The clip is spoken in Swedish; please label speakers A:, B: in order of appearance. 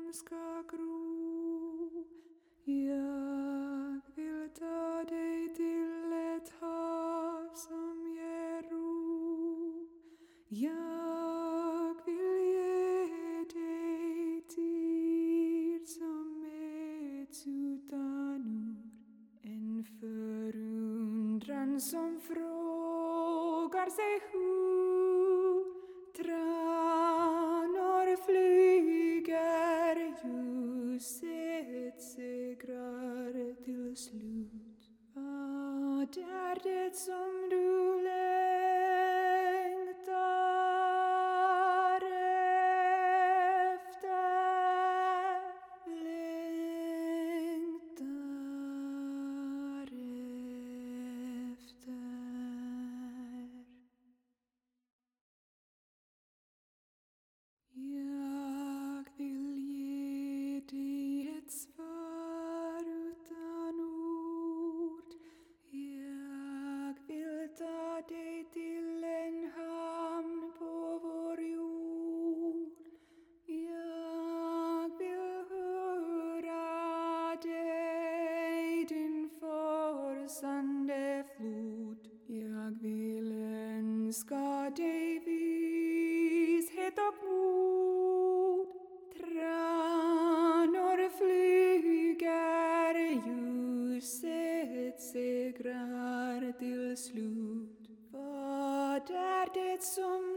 A: ska gro. Jag vill ta dig till ett hav som ger ro. Jag vill ge dig tid som mäts utan ord. En förundran som frågar sig hur. Tranor flyger, ljuset segrar till slut. Vad är det som du längtar efter? Längtar efter. Jag vill ge dig ett svar utan ord. Jag vill ta dig till en hamn på vår jord. Jag vill höra dig, din forsande flod. Jag vill önska dig vishet och mod. Tranor flyger, ljuset segrar till slut. Vad är det som